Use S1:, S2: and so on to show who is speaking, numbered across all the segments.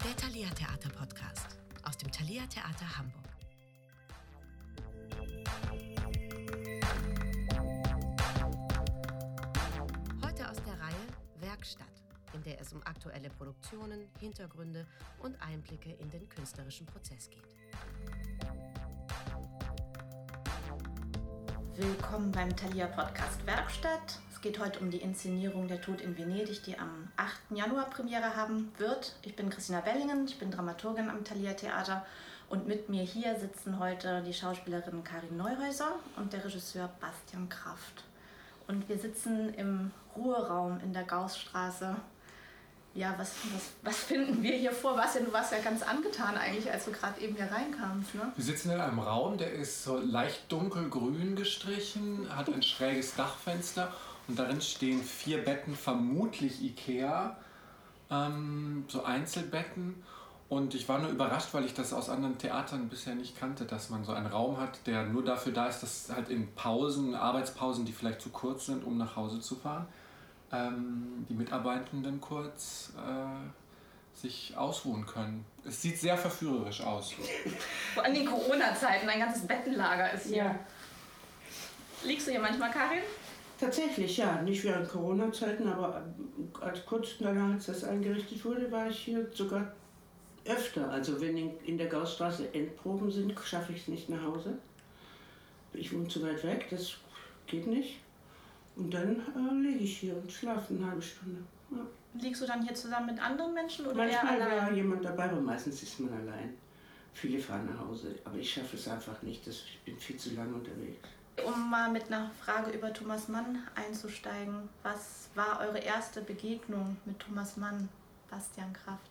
S1: Der Thalia Theater Podcast aus dem Thalia Theater Hamburg. Heute aus der Reihe Werkstatt, in der es um aktuelle Produktionen, Hintergründe und Einblicke in den künstlerischen Prozess geht.
S2: Willkommen beim Thalia Podcast Werkstatt. Es geht heute um die Inszenierung Der Tod in Venedig, die am 8. Januar Premiere haben wird. Ich bin Christina Bellingen, ich bin Dramaturgin am Thalia Theater und mit mir hier sitzen heute die Schauspielerin Karin Neuhäuser und der Regisseur Bastian Kraft. Und wir sitzen im Ruheraum in der Gaußstraße. Ja, was finden wir hier vor? Du warst ja ganz angetan eigentlich, als du gerade eben hier reinkamst, ne?
S3: Wir sitzen in einem Raum, der ist so leicht dunkelgrün gestrichen, hat ein schräges Dachfenster und darin stehen 4 Betten, vermutlich Ikea, so Einzelbetten. Und ich war nur überrascht, weil ich das aus anderen Theatern bisher nicht kannte, dass man so einen Raum hat, der nur dafür da ist, dass halt in Pausen, Arbeitspausen, die vielleicht zu kurz sind, um nach Hause zu fahren, die Mitarbeitenden kurz sich ausruhen können. Es sieht sehr verführerisch aus.
S2: Vor allem in Corona-Zeiten, ein ganzes Bettenlager ist hier.
S4: Ja.
S2: Liegst du hier manchmal, Karin?
S4: Tatsächlich, ja. Nicht während Corona-Zeiten, aber kurz danach, als das eingerichtet wurde, war ich hier sogar öfter. Also wenn in der Gaußstraße Endproben sind, schaffe ich es nicht nach Hause. Ich wohne zu weit weg, das geht nicht. Und dann liege ich hier und schlafe eine halbe Stunde. Ja.
S2: Liegst du dann hier zusammen mit anderen Menschen oder
S4: Manchmal
S2: eher allein?
S4: war jemand dabei, aber meistens ist man allein. Viele fahren nach Hause, aber ich schaffe es einfach nicht. Ich bin viel zu lange unterwegs.
S2: Um mal mit einer Frage über Thomas Mann einzusteigen. Was war eure erste Begegnung mit Thomas Mann, Bastian Kraft?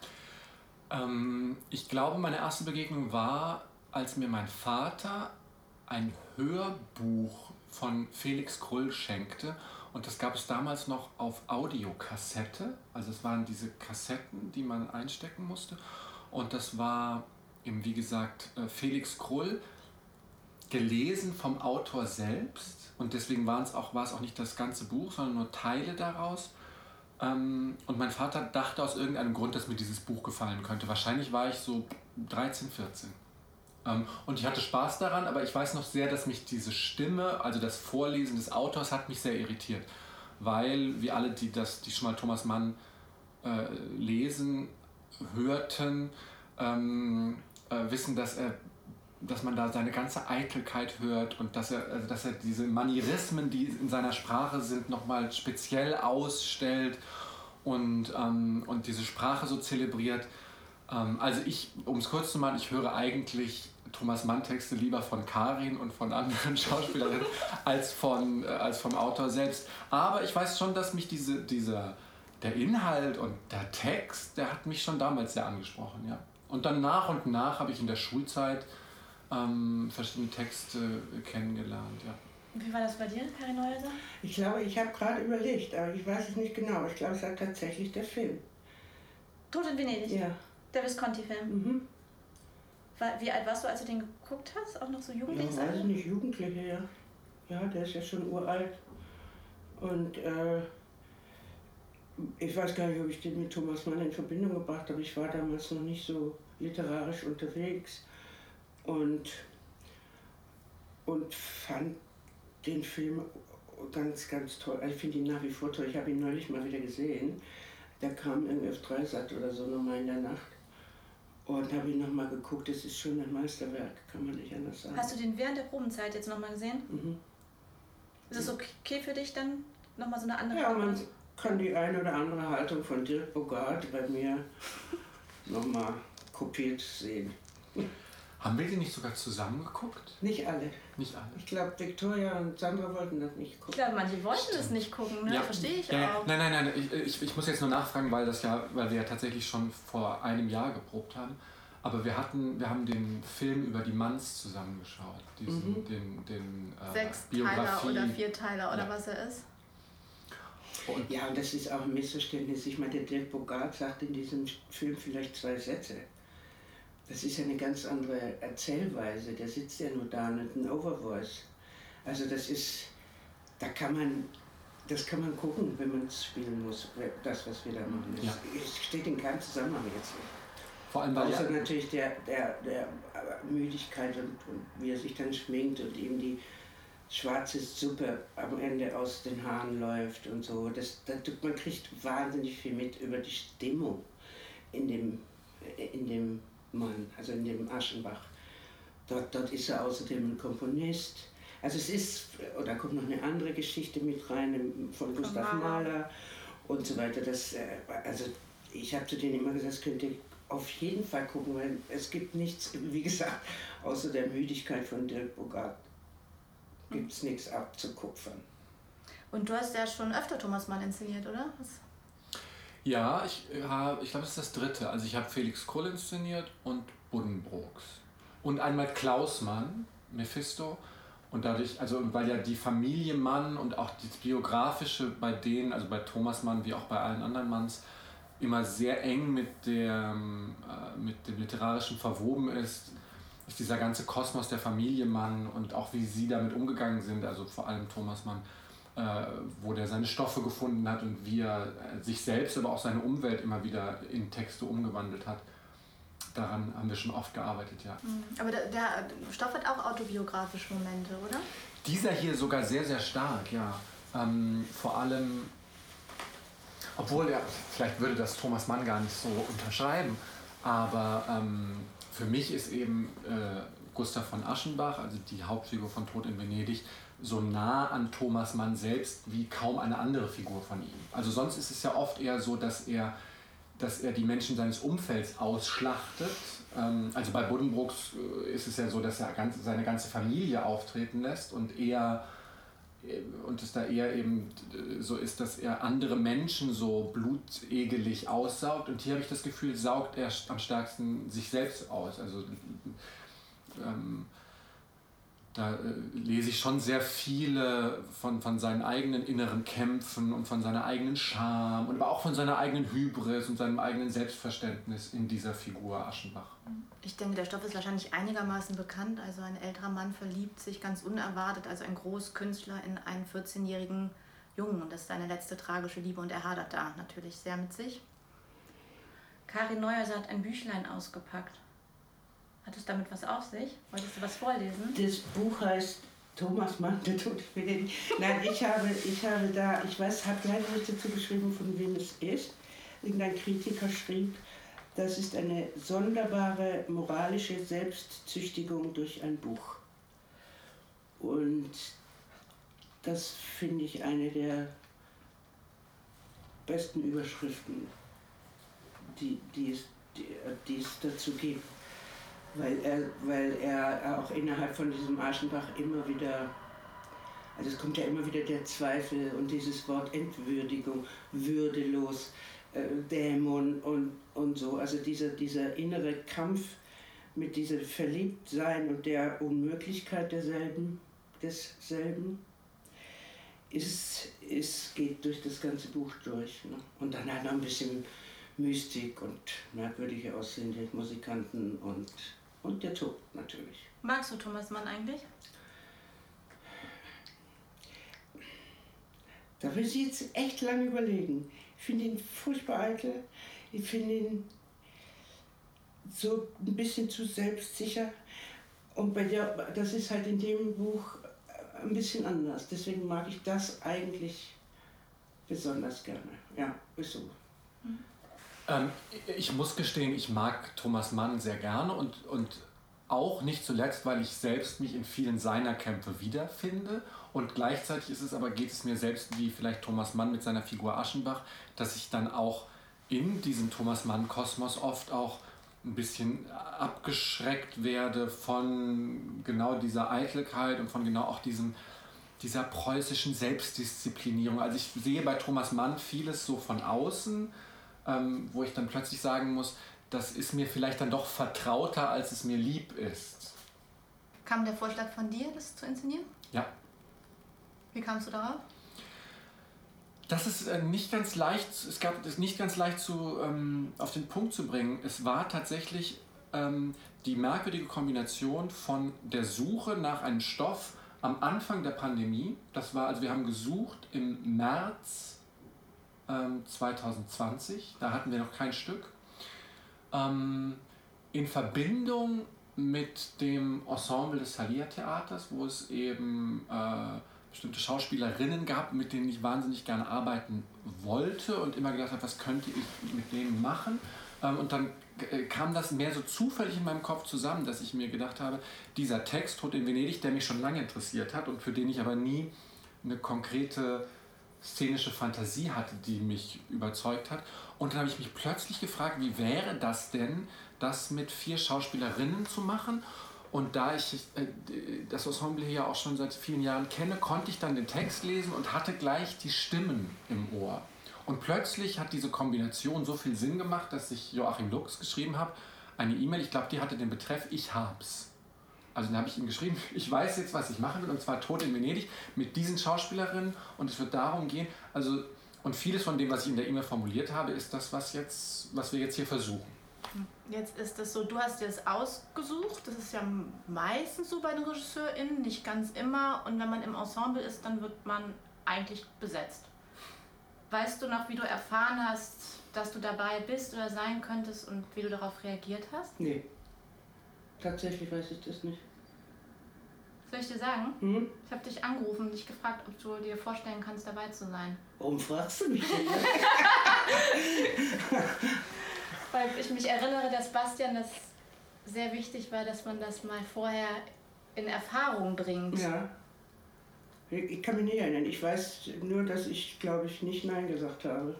S3: Ich glaube, meine erste Begegnung war, als mir mein Vater ein Hörbuch von Felix Krull schenkte. Und das gab es damals noch auf Audiokassette. Also es waren diese Kassetten, die man einstecken musste. Und das war eben, wie gesagt, Felix Krull, gelesen vom Autor selbst. Und deswegen war es auch nicht das ganze Buch, sondern nur Teile daraus. Und mein Vater dachte aus irgendeinem Grund, dass mir dieses Buch gefallen könnte. Wahrscheinlich war ich so 13, 14. Und ich hatte Spaß daran, aber ich weiß noch sehr, dass mich diese Stimme, also das Vorlesen des Autors, hat mich sehr irritiert. Weil wir alle, die schon mal Thomas Mann lesen, hörten, wissen, dass man da seine ganze Eitelkeit hört und dass er diese Manierismen, die in seiner Sprache sind, nochmal speziell ausstellt und diese Sprache so zelebriert. Also um es kurz zu machen, ich höre eigentlich Thomas Mann Texte lieber von Karin und von anderen Schauspielerinnen als vom Autor selbst. Aber ich weiß schon, dass mich der Inhalt und der Text, der hat mich schon damals sehr angesprochen, ja. Und dann nach und nach habe ich in der Schulzeit verschiedene Texte kennengelernt, ja.
S2: Wie war das bei dir, Karin Neuhäuser?
S4: Ich glaube, ich habe gerade überlegt, aber ich weiß es nicht genau. Ich glaube, es war tatsächlich der Film.
S2: Tod in Venedig?
S4: Ja.
S2: Der Visconti-Film?
S4: Mhm.
S2: Wie alt warst du, als du den geguckt hast? Auch noch so jugendlich?
S4: Ja, weiß ich nicht, Jugendliche, ja. Ja, der ist ja schon uralt. Und ich weiß gar nicht, ob ich den mit Thomas Mann in Verbindung gebracht habe. Ich war damals noch nicht so literarisch unterwegs und fand den Film ganz, ganz toll. Also ich finde ihn nach wie vor toll. Ich habe ihn neulich mal wieder gesehen. Der kam irgendwie auf Dreisat oder so nochmal in der Nacht. Und habe ihn nochmal geguckt. Das ist schon ein Meisterwerk, kann man nicht anders sagen.
S2: Hast du den während der Probenzeit jetzt nochmal gesehen?
S4: Mhm.
S2: Ist es okay für dich dann, nochmal so eine andere?
S4: Ja, man kann die eine oder andere Haltung von Dirk Bogarde bei mir nochmal kopiert sehen.
S3: Haben wir die nicht sogar zusammen geguckt?
S4: Nicht alle.
S3: Nicht alle.
S4: Ich glaube, Victoria und Sandra wollten das nicht gucken.
S2: Ich glaube, manche wollten es nicht gucken, ne?
S3: Ja.
S2: Verstehe ich
S3: Ja,
S2: auch.
S3: Nein. Ich muss jetzt nur nachfragen, weil wir ja tatsächlich schon vor einem Jahr geprobt haben. Aber wir haben den Film über die Manns zusammengeschaut. Den
S2: 6-Teiler oder 4-Teiler oder was er ist.
S4: Ja, und das ist auch ein Missverständnis. Ich meine, der Dirk Bogarde sagt in diesem Film vielleicht 2 Sätze. Das ist ja eine ganz andere Erzählweise. Der sitzt ja nur da und hat einen Overvoice. Also das das kann man gucken, wenn man es spielen muss, das, was wir da machen. Es steht in keinem Zusammenhang jetzt.
S3: Vor allem, weil
S4: außer natürlich der Müdigkeit und wie er sich dann schminkt und ihm die schwarze Suppe am Ende aus den Haaren läuft und so. Man kriegt wahnsinnig viel mit über die Stimmung in dem Mann, also in dem Aschenbach. Dort ist er außerdem ein Komponist. Also es ist, da kommt noch eine andere Geschichte mit rein, von Gustav Mahler und so weiter. Also ich habe zu denen immer gesagt, das könnt ihr auf jeden Fall gucken, weil es gibt nichts, wie gesagt, außer der Müdigkeit von Dirk Bogarde gibt es nichts abzukupfern.
S2: Und du hast ja schon öfter Thomas Mann inszeniert, oder?
S3: Ja, ich glaube, es ist das dritte. Also ich habe Felix Krull inszeniert und Buddenbrooks. Und einmal Klaus Mann, Mephisto. Und dadurch, also weil ja die Familie Mann und auch das Biografische bei denen, also bei Thomas Mann wie auch bei allen anderen Manns, immer sehr eng mit dem Literarischen verwoben ist dieser ganze Kosmos der Familie Mann und auch wie sie damit umgegangen sind, also vor allem Thomas Mann, wo der seine Stoffe gefunden hat und wie er sich selbst, aber auch seine Umwelt immer wieder in Texte umgewandelt hat. Daran haben wir schon oft gearbeitet, ja.
S2: Aber der Stoff hat auch autobiografische Momente, oder?
S3: Dieser hier sogar sehr, sehr stark, ja. Vor allem, obwohl, vielleicht würde das Thomas Mann gar nicht so unterschreiben, aber für mich ist eben Gustav von Aschenbach, also die Hauptfigur von Tod in Venedig, so nah an Thomas Mann selbst wie kaum eine andere Figur von ihm. Also sonst ist es ja oft eher so, dass er die Menschen seines Umfelds ausschlachtet. Also bei Buddenbrooks ist es ja so, dass er seine ganze Familie auftreten lässt und es da eher eben so ist, dass er andere Menschen so blutegelig aussaugt. Und hier habe ich das Gefühl, saugt er am stärksten sich selbst aus. Also da lese ich schon sehr viele von seinen eigenen inneren Kämpfen und von seiner eigenen Scham und aber auch von seiner eigenen Hybris und seinem eigenen Selbstverständnis in dieser Figur Aschenbach.
S2: Ich denke, der Stoff ist wahrscheinlich einigermaßen bekannt. Also ein älterer Mann verliebt sich ganz unerwartet, also ein Großkünstler, in einen 14-jährigen Jungen. Und das ist seine letzte tragische Liebe und er hadert da natürlich sehr mit sich. Karin Neuhäuser hat ein Büchlein ausgepackt. Hat es damit was auf sich? Wolltest du was vorlesen?
S4: Das Buch heißt Thomas Mann, der Tod in Venedig. Nein, ich habe leider nicht dazu geschrieben, von wem es ist. Irgendein Kritiker schrieb, das ist eine sonderbare moralische Selbstzüchtigung durch ein Buch. Und das finde ich eine der besten Überschriften, die es dazu gibt. Weil er auch innerhalb von diesem Aschenbach immer wieder, also es kommt ja immer wieder der Zweifel und dieses Wort Entwürdigung, würdelos, Dämon und so. Also dieser innere Kampf mit diesem Verliebtsein und der Unmöglichkeit desselben, geht durch das ganze Buch durch. Ne? Und dann halt noch ein bisschen Mystik und merkwürdige aussehende Musikanten und der Tod natürlich.
S2: Magst du Thomas Mann eigentlich?
S4: Da will ich jetzt echt lange überlegen. Ich finde ihn furchtbar eitel. Ich finde ihn so ein bisschen zu selbstsicher. Und das ist halt in dem Buch ein bisschen anders. Deswegen mag ich das eigentlich besonders gerne. Ja, ist so.
S3: Ich muss gestehen, ich mag Thomas Mann sehr gerne und auch nicht zuletzt, weil ich selbst mich in vielen seiner Kämpfe wiederfinde und gleichzeitig geht es mir selbst wie vielleicht Thomas Mann mit seiner Figur Aschenbach, dass ich dann auch in diesem Thomas Mann-Kosmos oft auch ein bisschen abgeschreckt werde von genau dieser Eitelkeit und von genau auch dieser preußischen Selbstdisziplinierung. Also ich sehe bei Thomas Mann vieles so von außen, wo ich dann plötzlich sagen muss, das ist mir vielleicht dann doch vertrauter, als es mir lieb ist.
S2: Kam der Vorschlag von dir, das zu inszenieren?
S3: Ja.
S2: Wie kamst du darauf?
S3: Das ist nicht ganz leicht, auf den Punkt zu bringen. Es war tatsächlich die merkwürdige Kombination von der Suche nach einem Stoff, am Anfang der Pandemie. Das war, also wir haben gesucht im März 2020, da hatten wir noch kein Stück. In Verbindung mit dem Ensemble des Thalia Theaters, wo es eben bestimmte Schauspielerinnen gab, mit denen ich wahnsinnig gerne arbeiten wollte und immer gedacht habe, was könnte ich mit denen machen. Und dann kam das mehr so zufällig in meinem Kopf zusammen, dass ich mir gedacht habe, dieser Text, Tod in Venedig, der mich schon lange interessiert hat und für den ich aber nie eine konkrete szenische Fantasie hatte, die mich überzeugt hat. Und dann habe ich mich plötzlich gefragt, wie wäre das denn, das mit 4 Schauspielerinnen zu machen? Und da ich das Ensemble hier auch schon seit vielen Jahren kenne, konnte ich dann den Text lesen und hatte gleich die Stimmen im Ohr. Und plötzlich hat diese Kombination so viel Sinn gemacht, dass ich Joachim Lux geschrieben habe, eine E-Mail, ich glaube, die hatte den Betreff "Ich hab's". Also dann habe ich ihm geschrieben, ich weiß jetzt, was ich machen will, und zwar Tod in Venedig mit diesen Schauspielerinnen, und es wird darum gehen, also, und vieles von dem, was ich in der E-Mail formuliert habe, ist das, was wir jetzt hier versuchen.
S2: Jetzt ist es so, du hast dir das ausgesucht, das ist ja meistens so bei den RegisseurInnen, nicht ganz immer, und wenn man im Ensemble ist, dann wird man eigentlich besetzt. Weißt du noch, wie du erfahren hast, dass du dabei bist oder sein könntest und wie du darauf reagiert hast?
S4: Nee, tatsächlich weiß ich das nicht.
S2: Soll ich dir sagen?
S4: Hm?
S2: Ich habe dich angerufen und dich gefragt, ob du dir vorstellen kannst, dabei zu sein.
S4: Warum fragst du mich denn?
S2: Weil ich mich erinnere, dass Bastian das sehr wichtig war, dass man das mal vorher in Erfahrung bringt.
S4: Ja. Ich kann mich nicht erinnern. Ich weiß nur, dass ich, glaube ich, nicht Nein gesagt habe.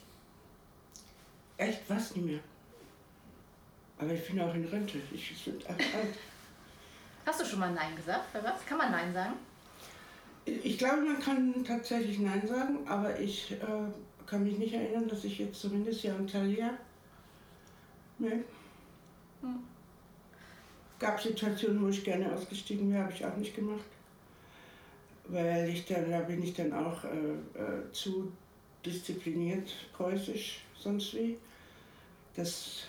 S4: Echt? Was nicht mehr. Aber ich bin auch in Rente. Ich bin alt.
S2: Hast du schon mal Nein gesagt? Bei was? Kann man Nein sagen?
S4: Ich glaube, man kann tatsächlich Nein sagen, aber ich kann mich nicht erinnern, dass ich jetzt zumindest hier am Thalia... Nee. Gab Situationen, wo ich gerne ausgestiegen wäre, habe ich auch nicht gemacht. Weil da bin ich dann auch zu diszipliniert, preußisch, sonst wie. Das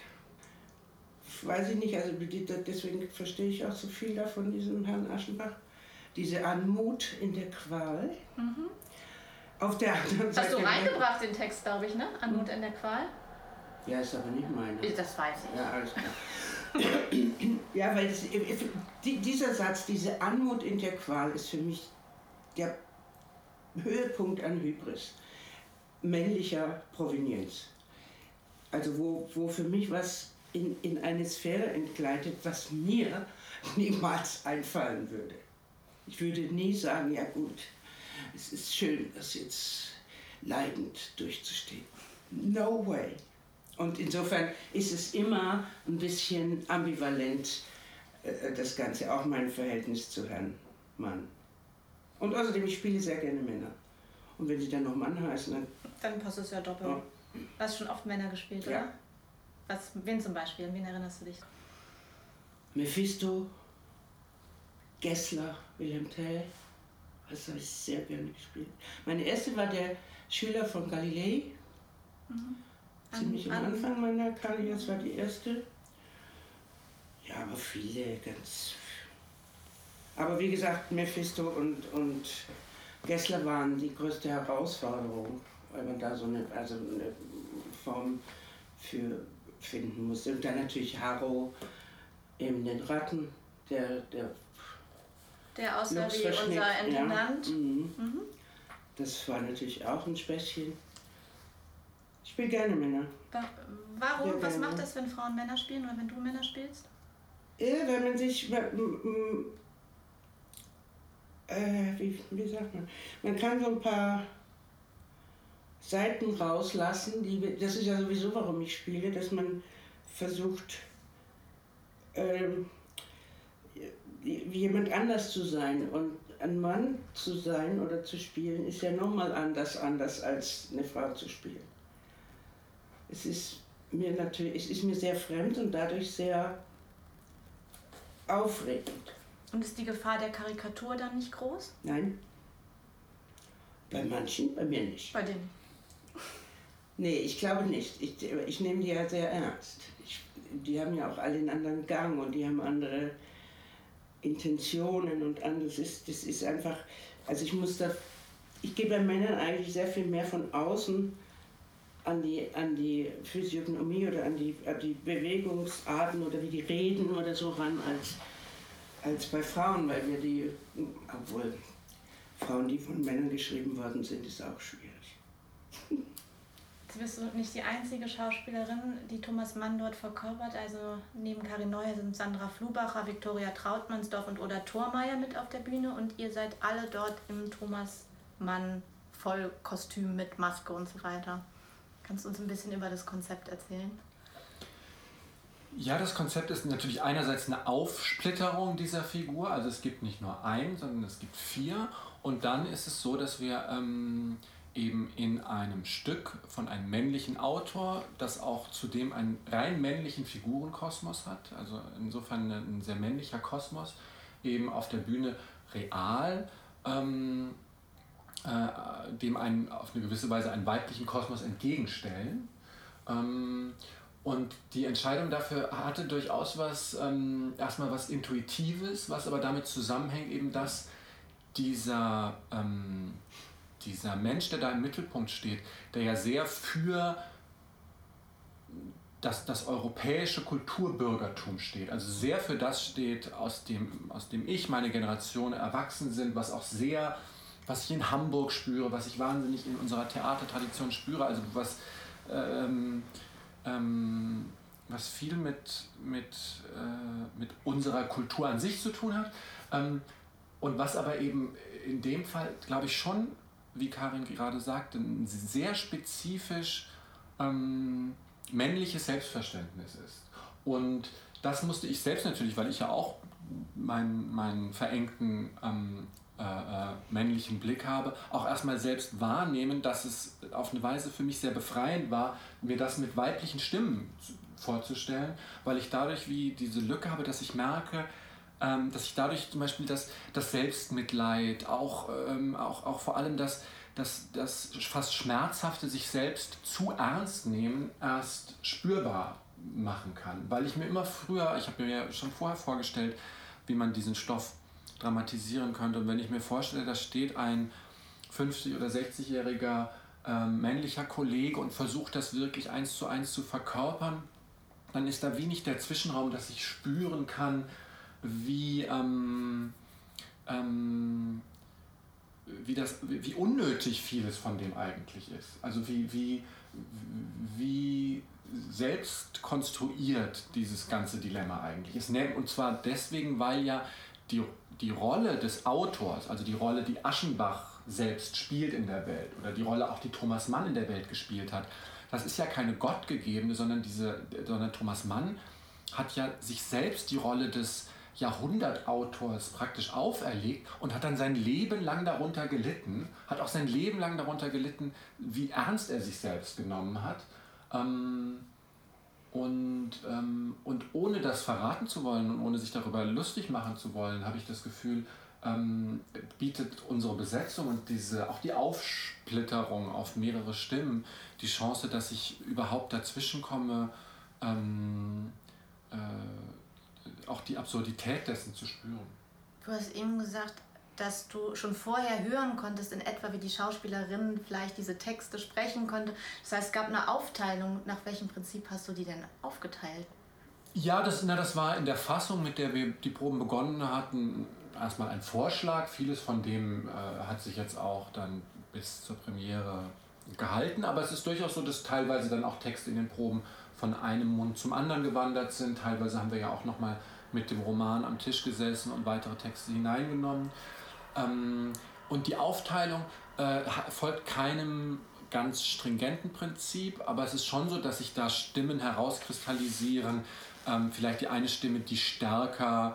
S4: weiß ich nicht, also deswegen verstehe ich auch so viel davon, diesem Herrn Aschenbach. Diese Anmut in der Qual. Mhm. Auf der anderen Seite...
S2: Hast du reingebracht den Text, glaube ich, ne? Anmut in der Qual?
S4: Ja, ist aber nicht meine.
S2: Das weiß ich.
S4: Ja, alles klar. Ja, weil dieser Satz, diese Anmut in der Qual, ist für mich der Höhepunkt an Hybris, männlicher Provenienz. Also wo für mich was in eine Sphäre entgleitet, was mir niemals einfallen würde. Ich würde nie sagen, ja gut, es ist schön, das jetzt leidend durchzustehen. No way. Und insofern ist es immer ein bisschen ambivalent, das Ganze, auch mein Verhältnis zu Herrn Mann. Und außerdem, ich spiele sehr gerne Männer. Und wenn sie dann noch Mann heißen,
S2: dann passt es ja doppelt. Oh. Du hast schon oft Männer gespielt,
S4: ja.
S2: Oder? Wen zum Beispiel? An wen erinnerst du dich?
S4: Mephisto, Gessler, Wilhelm Tell. Das habe ich sehr gerne gespielt. Meine erste war der Schüler von Galilei. Mhm. Ziemlich am Anfang meiner Karriere, das war die erste. Ja, aber viele, ganz... Aber wie gesagt, Mephisto und Gessler waren die größte Herausforderung, weil man da so eine Form für finden musste. Und dann natürlich Harrow, eben den Ratten, der
S2: aussah wie unser Intendant.
S4: Ja. Mhm. Das war natürlich auch ein Späßchen. Ich spiele gerne Männer.
S2: Warum? Was macht das, wenn Frauen Männer spielen oder wenn du Männer spielst?
S4: Ja, wenn man sich... wie sagt man? Man kann so ein paar Seiten rauslassen. Das ist ja sowieso, warum ich spiele, dass man versucht, jemand anders zu sein. Und ein Mann zu sein oder zu spielen, ist ja nochmal anders als eine Frau zu spielen. Es ist mir sehr fremd und dadurch sehr aufregend.
S2: Und ist die Gefahr der Karikatur dann nicht groß?
S4: Nein. Bei manchen, bei mir nicht.
S2: Bei denen?
S4: Nee, ich glaube nicht. Ich nehme die ja sehr ernst. Die haben ja auch alle einen anderen Gang und die haben andere Intentionen und an. Das ist einfach, also ich gehe bei Männern eigentlich sehr viel mehr von außen an die Physiognomie oder an die Bewegungsarten oder wie die reden oder so ran, als bei Frauen, weil obwohl Frauen, die von Männern geschrieben worden sind, ist auch schwierig.
S2: Jetzt bist du nicht die einzige Schauspielerin, die Thomas Mann dort verkörpert. Also neben Karin Neuer sind Sandra Flubacher, Viktoria Trautmannsdorf und Oda Thormeyer mit auf der Bühne. Und ihr seid alle dort im Thomas Mann Vollkostüm mit Maske und so weiter. Kannst du uns ein bisschen über das Konzept erzählen?
S3: Ja, das Konzept ist natürlich einerseits eine Aufsplitterung dieser Figur. Also es gibt nicht nur einen, sondern es gibt 4. Und dann ist es so, dass wir eben in einem Stück von einem männlichen Autor, das auch zudem einen rein männlichen Figurenkosmos hat, also insofern ein sehr männlicher Kosmos, eben auf der Bühne real, dem auf eine gewisse Weise einen weiblichen Kosmos entgegenstellen. Und die Entscheidung dafür hatte durchaus erstmal was Intuitives, was aber damit zusammenhängt, eben dass dieser Mensch, der da im Mittelpunkt steht, der ja sehr für das europäische Kulturbürgertum steht, also sehr für das steht, aus dem ich, meine Generation erwachsen sind, was ich in Hamburg spüre, was ich wahnsinnig in unserer Theatertradition spüre, also was viel mit unserer Kultur an sich zu tun hat, und was aber eben in dem Fall, glaube ich, schon, wie Karin gerade sagte, ein sehr spezifisch männliches Selbstverständnis ist. Und das musste ich selbst natürlich, weil ich ja auch meinen verengten männlichen Blick habe, auch erstmal selbst wahrnehmen, dass es auf eine Weise für mich sehr befreiend war, mir das mit weiblichen Stimmen vorzustellen, weil ich dadurch wie diese Lücke habe, dass ich merke, dass ich dadurch zum Beispiel das Selbstmitleid, auch vor allem das fast Schmerzhafte, sich selbst zu ernst nehmen, erst spürbar machen kann. Weil ich mir immer früher, ich habe mir ja schon vorher vorgestellt, wie man diesen Stoff dramatisieren könnte. Und wenn ich mir vorstelle, da steht ein 50- oder 60-jähriger männlicher Kollege und versucht das wirklich 1:1 zu verkörpern, dann ist da wenig der Zwischenraum, dass ich spüren kann, wie unnötig vieles von dem eigentlich ist. Also wie selbst konstruiert dieses ganze Dilemma eigentlich ist. Und zwar deswegen, weil ja die Rolle des Autors, also die Rolle, die Aschenbach selbst spielt in der Welt oder die Rolle auch, die Thomas Mann in der Welt gespielt hat, das ist ja keine gottgegebene, sondern Thomas Mann hat ja sich selbst die Rolle des Jahrhundertautors praktisch auferlegt und hat dann sein Leben lang darunter gelitten, wie ernst er sich selbst genommen hat. Und ohne das verraten zu wollen und ohne sich darüber lustig machen zu wollen, habe ich das Gefühl, bietet unsere Besetzung und auch die Aufsplitterung auf mehrere Stimmen die Chance, dass ich überhaupt dazwischen komme, auch die Absurdität dessen zu spüren.
S2: Du hast eben gesagt, dass du schon vorher hören konntest, in etwa wie die Schauspielerin vielleicht diese Texte sprechen konnte. Das heißt, es gab eine Aufteilung. Nach welchem Prinzip hast du die denn aufgeteilt?
S3: Ja, das war in der Fassung, mit der wir die Proben begonnen hatten, erstmal ein Vorschlag. Vieles von dem hat sich jetzt auch dann bis zur Premiere gehalten. Aber es ist durchaus so, dass teilweise dann auch Texte in den Proben von einem Mund zum anderen gewandert sind. Teilweise haben wir ja auch nochmal mit dem Roman am Tisch gesessen und weitere Texte hineingenommen. Und die Aufteilung folgt keinem ganz stringenten Prinzip, aber es ist schon so, dass sich da Stimmen herauskristallisieren. Vielleicht die eine Stimme, die stärker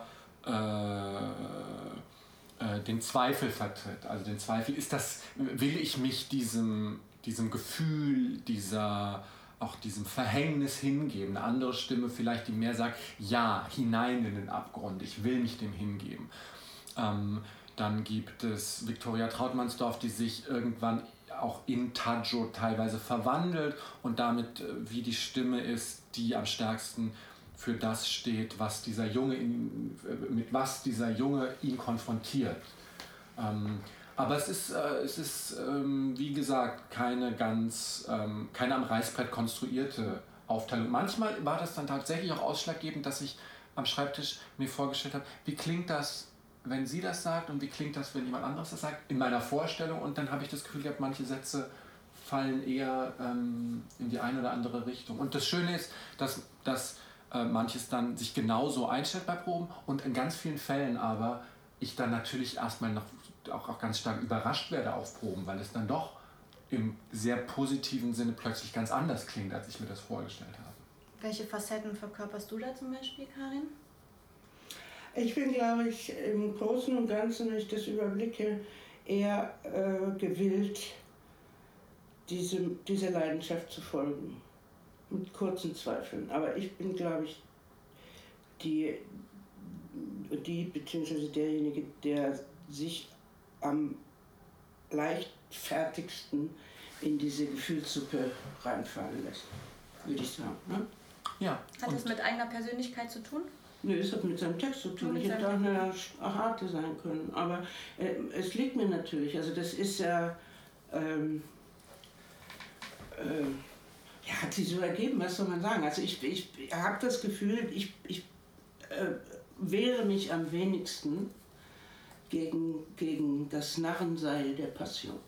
S3: den Zweifel vertritt. Also den Zweifel, will ich mich diesem Gefühl, diesem Verhängnis hingeben. Eine andere Stimme vielleicht, die mehr sagt, ja, hinein in den Abgrund, ich will mich dem hingeben. Dann gibt es Viktoria Trautmannsdorf, die sich irgendwann auch in Taggio teilweise verwandelt und damit wie die Stimme ist, die am stärksten für das steht, was dieser Junge mit was dieser Junge ihn konfrontiert. Aber es ist wie gesagt, keine am Reißbrett konstruierte Aufteilung. Manchmal war das dann tatsächlich auch ausschlaggebend, dass ich am Schreibtisch mir vorgestellt habe, wie klingt das, wenn sie das sagt und wie klingt das, wenn jemand anderes das sagt, in meiner Vorstellung. Und dann habe ich das Gefühl gehabt, manche Sätze fallen eher in die eine oder andere Richtung. Und das Schöne ist, dass manches dann sich genauso einstellt bei Proben und in ganz vielen Fällen aber ich dann natürlich erstmal noch auch ganz stark überrascht werde auf Proben, weil es dann doch im sehr positiven Sinne plötzlich ganz anders klingt, als ich mir das vorgestellt habe.
S2: Welche Facetten verkörperst du da zum Beispiel, Karin?
S4: Ich bin, glaube ich, im Großen und Ganzen, wenn ich das überblicke, eher gewillt, dieser Leidenschaft zu folgen. Mit kurzen Zweifeln. Aber ich bin, glaube ich, die bzw. derjenige, der sich am leichtfertigsten in diese Gefühlssuppe reinfallen lässt, würde ich sagen. Ne?
S3: Ja.
S2: Hat das mit eigener Persönlichkeit zu tun?
S4: Nee, es hat mit seinem Text zu tun. Ich hätte auch eine Arte sein können. Aber es liegt mir natürlich. Also das ist ja... hat sich so ergeben, was soll man sagen? Also ich habe das Gefühl, ich wehre mich am wenigsten gegen das Narrenseil der Passion.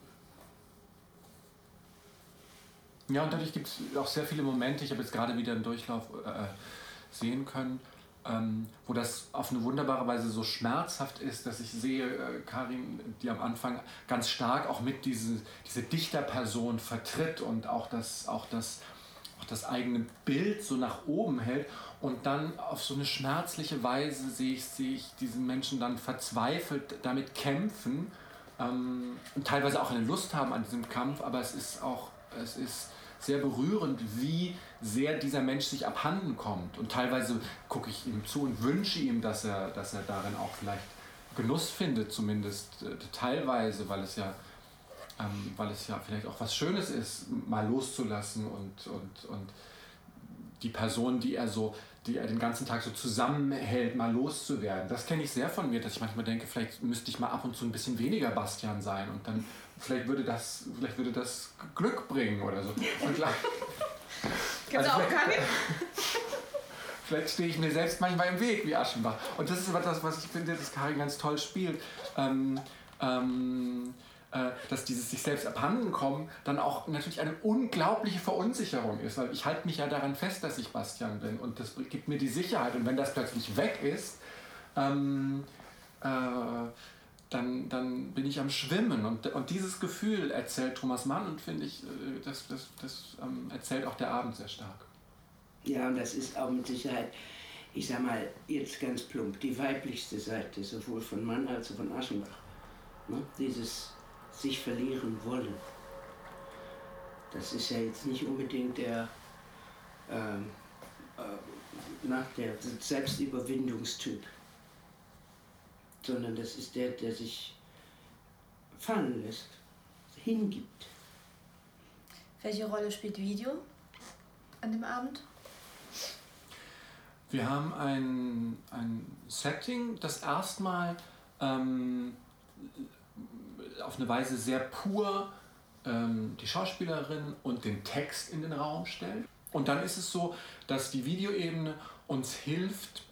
S3: Ja, und dadurch gibt es auch sehr viele Momente, ich habe jetzt gerade wieder einen Durchlauf sehen können, wo das auf eine wunderbare Weise so schmerzhaft ist, dass ich sehe, Karin, die am Anfang ganz stark auch mit diese Dichterperson vertritt und auch das eigene Bild so nach oben hält und dann auf so eine schmerzliche Weise sehe ich diesen Menschen dann verzweifelt damit kämpfen und teilweise auch eine Lust haben an diesem Kampf, aber es ist sehr berührend, wie sehr dieser Mensch sich abhanden kommt. Und teilweise gucke ich ihm zu und wünsche ihm, dass er darin auch vielleicht Genuss findet, zumindest teilweise, weil es ja vielleicht auch was Schönes ist, mal loszulassen und die Person, die er den ganzen Tag so zusammenhält, mal loszuwerden. Das kenne ich sehr von mir, dass ich manchmal denke, vielleicht müsste ich mal ab und zu ein bisschen weniger Bastian sein und dann vielleicht würde das Glück bringen oder so.
S2: Gibt's auch Karin?
S3: Vielleicht stehe ich mir selbst manchmal im Weg wie Aschenbach. Und das ist etwas, was ich finde, dass Karin ganz toll spielt. Dass dieses sich selbst abhandenkommen dann auch natürlich eine unglaubliche Verunsicherung ist, weil ich halte mich ja daran fest, dass ich Bastian bin und das gibt mir die Sicherheit und wenn das plötzlich weg ist, dann bin ich am Schwimmen und dieses Gefühl erzählt Thomas Mann und finde ich, das erzählt auch der Abend sehr stark.
S4: Ja, und das ist auch mit Sicherheit, ich sag mal jetzt ganz plump, die weiblichste Seite, sowohl von Mann als auch von Aschenbach. Ne? Dieses sich verlieren wollen. Das ist ja jetzt nicht unbedingt der Selbstüberwindungstyp, sondern das ist der sich fallen lässt, hingibt.
S2: Welche Rolle spielt Video an dem Abend?
S3: Wir haben ein Setting, das erstmal auf eine Weise sehr pur die Schauspielerin und den Text in den Raum stellt. Und dann ist es so, dass die Videoebene uns hilft,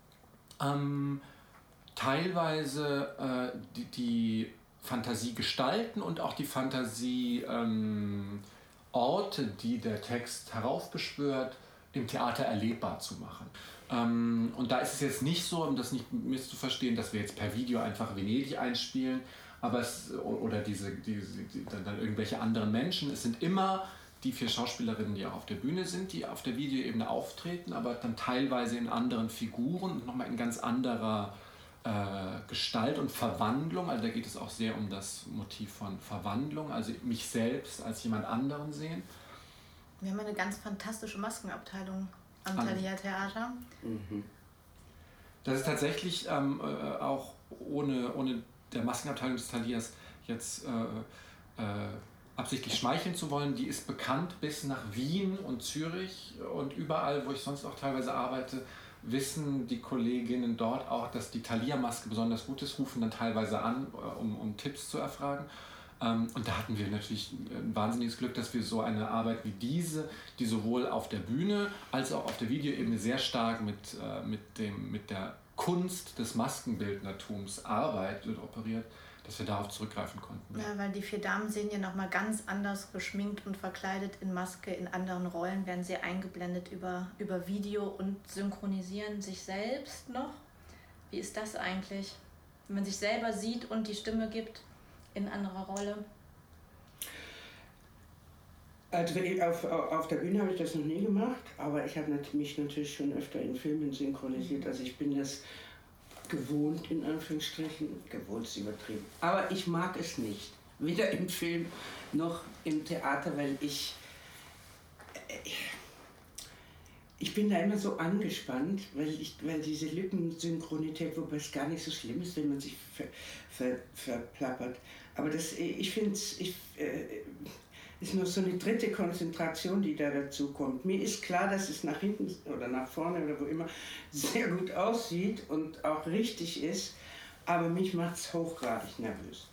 S3: teilweise die Fantasie gestalten und auch die Fantasie Orte, die der Text heraufbeschwört, im Theater erlebbar zu machen. Und da ist es jetzt nicht so, um das nicht misszuverstehen, dass wir jetzt per Video einfach Venedig einspielen, aber oder dann irgendwelche anderen Menschen. Es sind immer die 4 Schauspielerinnen, die auch auf der Bühne sind, die auf der Videoebene auftreten, aber dann teilweise in anderen Figuren und nochmal in ganz anderer Gestalt und Verwandlung. Also da geht es auch sehr um das Motiv von Verwandlung, also mich selbst als jemand anderen sehen.
S2: Wir haben eine ganz fantastische Maskenabteilung am Thalia Theater.
S4: Mhm.
S3: Das ist tatsächlich auch ohne der Maskenabteilung des Thalias jetzt absichtlich schmeicheln zu wollen. Die ist bekannt bis nach Wien und Zürich und überall, wo ich sonst auch teilweise arbeite, wissen die Kolleginnen dort auch, dass die Thalia-Maske besonders gut ist, rufen dann teilweise an, um Tipps zu erfragen. Und da hatten wir natürlich ein wahnsinniges Glück, dass wir so eine Arbeit wie diese, die sowohl auf der Bühne als auch auf der Videoebene sehr stark mit der Kunst des Maskenbildnertums arbeitet und operiert, dass wir darauf zurückgreifen konnten.
S2: Ja, weil die 4 Damen sehen ja nochmal ganz anders geschminkt und verkleidet in Maske, in anderen Rollen, werden sie eingeblendet über Video und synchronisieren sich selbst noch. Wie ist das eigentlich, wenn man sich selber sieht und die Stimme gibt in anderer Rolle?
S4: Also auf der Bühne habe ich das noch nie gemacht, aber ich habe mich natürlich schon öfter in Filmen synchronisiert. Also ich bin das gewohnt, in Anführungsstrichen, gewohnt ist übertrieben. Aber ich mag es nicht, weder im Film noch im Theater, weil ich bin da immer so angespannt, weil diese Lippensynchronität, wobei es gar nicht so schlimm ist, wenn man sich verplappert. Aber ich finde es ist noch so eine dritte Konzentration, die da dazu kommt. Mir ist klar, dass es nach hinten oder nach vorne oder wo immer sehr gut aussieht und auch richtig ist, aber mich macht es hochgradig nervös.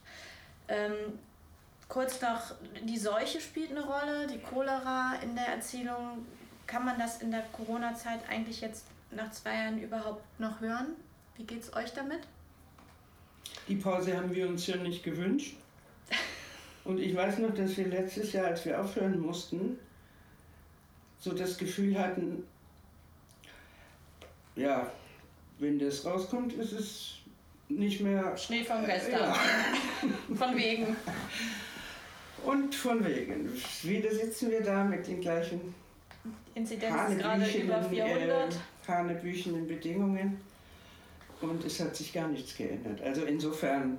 S2: Kurz noch, die Seuche spielt eine Rolle, die Cholera in der Erzählung. Kann man das in der Corona-Zeit eigentlich jetzt nach 2 Jahren überhaupt noch hören? Wie geht's euch damit?
S4: Die Pause haben wir uns ja nicht gewünscht. Und ich weiß noch, dass wir letztes Jahr, als wir aufhören mussten, so das Gefühl hatten, ja, wenn das rauskommt, ist es nicht mehr...
S2: Schnee von gestern. Ja. Von wegen.
S4: Und von wegen. Wieder sitzen wir da mit den gleichen
S2: Inzidenz gerade über 400.
S4: hanebüchenen Bedingungen. Und es hat sich gar nichts geändert. Also insofern...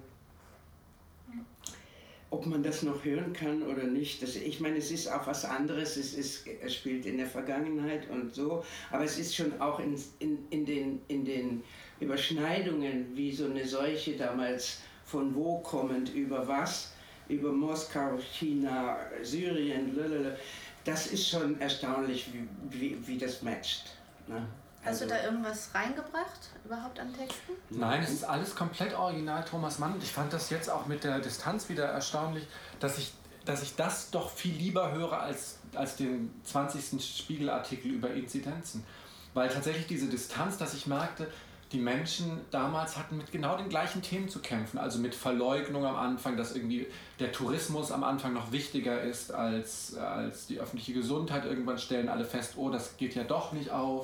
S4: Ob man das noch hören kann oder nicht, ich meine, es ist auch was anderes, es spielt in der Vergangenheit und so, aber es ist schon auch in den Überschneidungen, wie so eine Seuche damals von wo kommend, über was, über Moskau, China, Syrien, blablabla. Das ist schon erstaunlich, wie das matcht. Ne?
S2: Hast du da irgendwas reingebracht, überhaupt an Texten?
S3: Nein, es ist alles komplett original Thomas Mann. Und ich fand das jetzt auch mit der Distanz wieder erstaunlich, dass ich das doch viel lieber höre als den 20. Spiegelartikel über Inzidenzen. Weil tatsächlich diese Distanz, dass ich merkte, die Menschen damals hatten mit genau den gleichen Themen zu kämpfen. Also mit Verleugnung am Anfang, dass irgendwie der Tourismus am Anfang noch wichtiger ist als die öffentliche Gesundheit. Irgendwann stellen alle fest, oh, das geht ja doch nicht auf.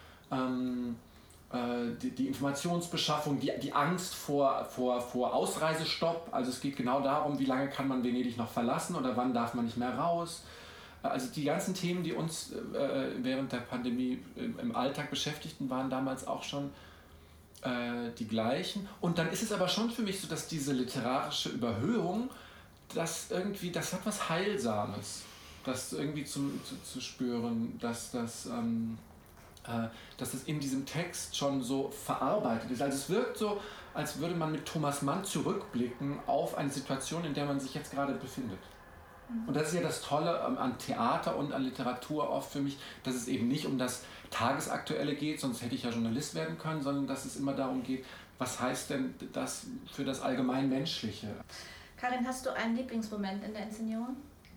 S3: Die Informationsbeschaffung, die Angst vor Ausreisestopp. Also es geht genau darum, wie lange kann man Venedig noch verlassen oder wann darf man nicht mehr raus. Also die ganzen Themen, die uns während der Pandemie im Alltag beschäftigten, waren damals auch schon die gleichen. Und dann ist es aber schon für mich so, dass diese literarische Überhöhung, das hat was Heilsames, das irgendwie zu spüren, dass das in diesem Text schon so verarbeitet ist. Also es wirkt so, als würde man mit Thomas Mann zurückblicken auf eine Situation, in der man sich jetzt gerade befindet. Und das ist ja das Tolle an Theater und an Literatur oft für mich, dass es eben nicht um das Tagesaktuelle geht, sonst hätte ich ja Journalist werden können, sondern dass es immer darum geht, was heißt denn das für das Allgemeinmenschliche?
S2: Karin, hast du einen Lieblingsmoment in der Inszenierung?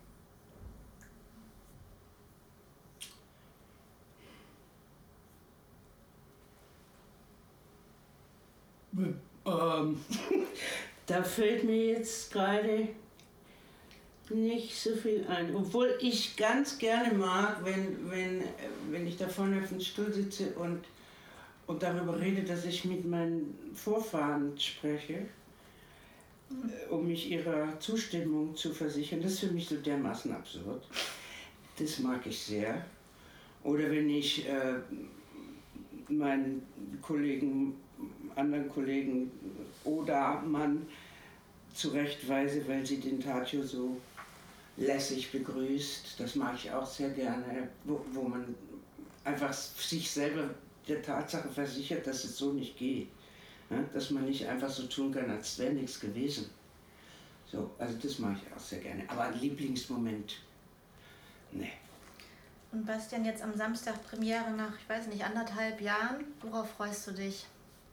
S4: Da fällt mir jetzt gerade nicht so viel ein. Obwohl ich ganz gerne mag, wenn ich da vorne auf dem Stuhl sitze und darüber rede, dass ich mit meinen Vorfahren spreche, um mich ihrer Zustimmung zu versichern. Das ist für mich so dermaßen absurd. Das mag ich sehr. Oder wenn ich meinen anderen Kollegen oder Mann zurechtweise, weil sie den Tatio so lässig begrüßt. Das mag ich auch sehr gerne, wo man einfach sich selber der Tatsache versichert, dass es so nicht geht. Ja? Dass man nicht einfach so tun kann, als wäre nichts gewesen. So, also das mache ich auch sehr gerne. Aber ein Lieblingsmoment, ne.
S2: Und Bastian, jetzt am Samstag Premiere nach, ich weiß nicht, 1,5 Jahren. Worauf freust du dich?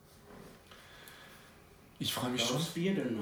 S3: Ich freue mich schon
S4: aufs Bier danach.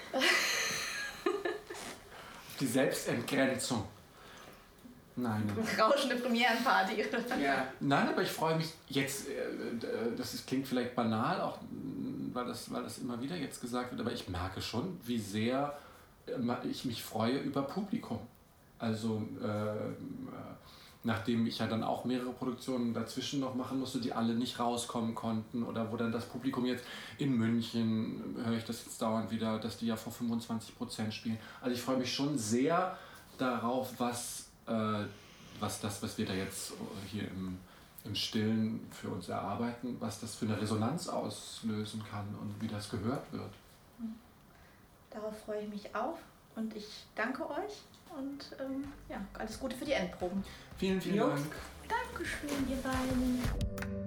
S3: die Selbstentgrenzung. Nein.
S2: Rauschende Premierenparty.
S4: Ja.
S3: Nein, aber ich freue mich jetzt, klingt vielleicht banal, auch weil das immer wieder jetzt gesagt wird, aber ich merke schon, wie sehr ich mich freue über Publikum. Also nachdem ich ja dann auch mehrere Produktionen dazwischen noch machen musste, die alle nicht rauskommen konnten oder wo dann das Publikum jetzt in München, höre ich das jetzt dauernd wieder, dass die ja vor 25% spielen. Also ich freue mich schon sehr darauf, was wir da jetzt hier im Stillen für uns erarbeiten, was das für eine Resonanz auslösen kann und wie das gehört wird.
S2: Darauf freue ich mich auch und ich danke euch und alles Gute für die Endproben.
S3: Vielen, vielen Dank.
S2: Dankeschön, ihr beiden.